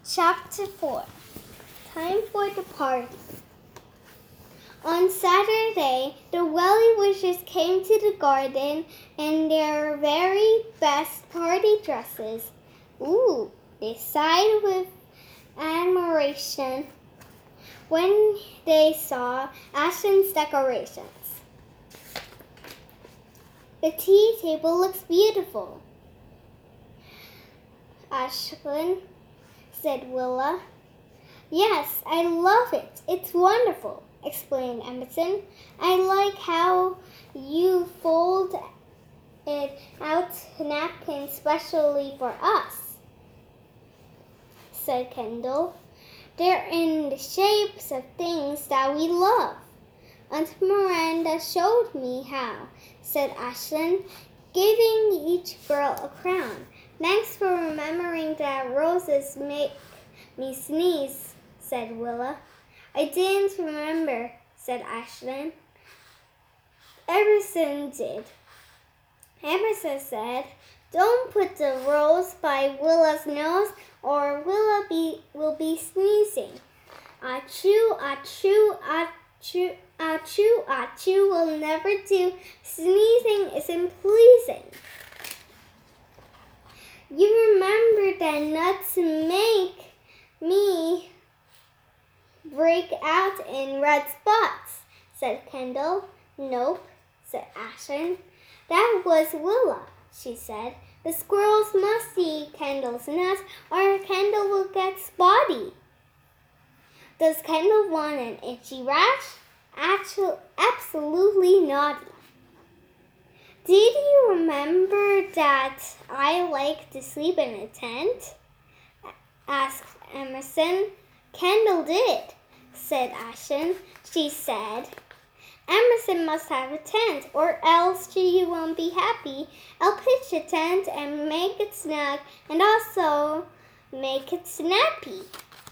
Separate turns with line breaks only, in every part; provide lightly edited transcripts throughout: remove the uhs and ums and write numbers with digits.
Chapter 4. Time for the party. On Saturday, the Welly-Wishers came to the garden in their very best party dresses. Ooh, they sighed with admiration when they saw Ashton's decorations. The tea table looks beautiful, Ashlyn, said Willa. Yes, I love it. It's wonderful, explained Emerson. I like how you fold it out napkins specially for us, said Kendall. They're in the shapes of things that we love. Aunt Miranda showed me how, said Ashlyn, giving each girl a crown. Thanks for remembering that roses make me sneeze, said Willa. I didn't remember, said Ashlyn. Emerson did. Emerson said, don't put the rose by Willa's nose or Willa will be sneezing. Achoo, achoo, achoo, achoo, achoo will never do. Sneezing isn't pleasing. You remember that nuts make me break out in red spots, said Kendall. Nope, said Ashlyn. That was Willa, she said. The squirrels must eat Kendall's nuts or Kendall will get spotty. Does Kendall want an itchy rash? Absolutely not. Did you remember that I like to sleep in a tent? Asked Emerson. Kendall did, said Ashlyn. She said, Emerson must have a tent or else she won't be happy. I'll pitch a tent and make it snug and also make it snappy.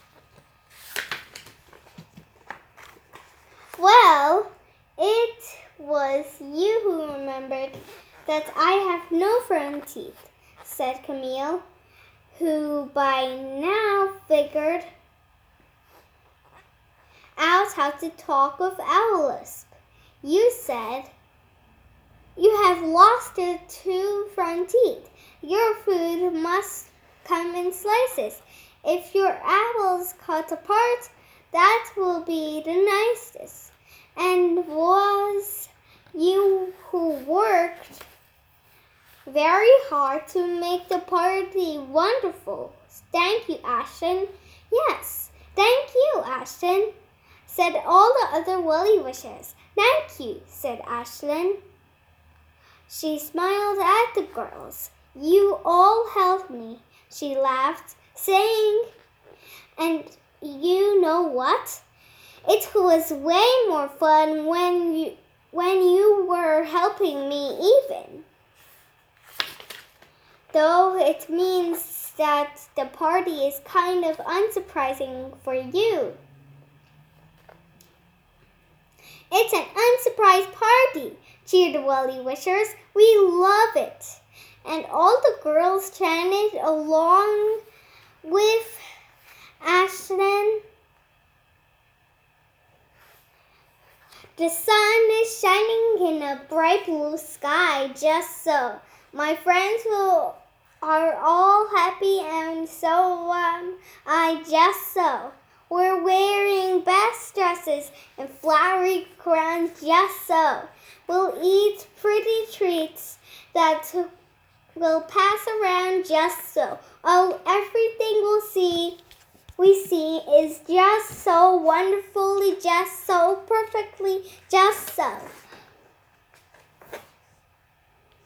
Well, it was you who remembered that I have no front teeth, said Camille, who by now figured out how to talk with Owlisp. You said, you have lost your 2 front teeth. Your food must come in slices. If your apple's cut apart, that will be the nicest. And was you who worked very hard to make the party wonderful. Thank you, Ashton. Yes, thank you, Ashton, said all the other Welly-Wishers. Thank you, said Ashlyn. She smiled at the girls. You all helped me, she laughed, saying, and you know what? It was way more fun when you were helping me even. Though it means that the party is kind of unsurprising for you. It's an unsurprised party, cheered the Welly-Wishers. We love it. And all the girls chanted along with Ashlyn. The sun is shining in a bright blue sky, just so. My friends are all happy and so I just so. We're wearing best dresses and flowery crowns just so. We'll eat pretty treats that will pass around just so. Oh, everything we see is just so wonderfully, just so perfectly, just so.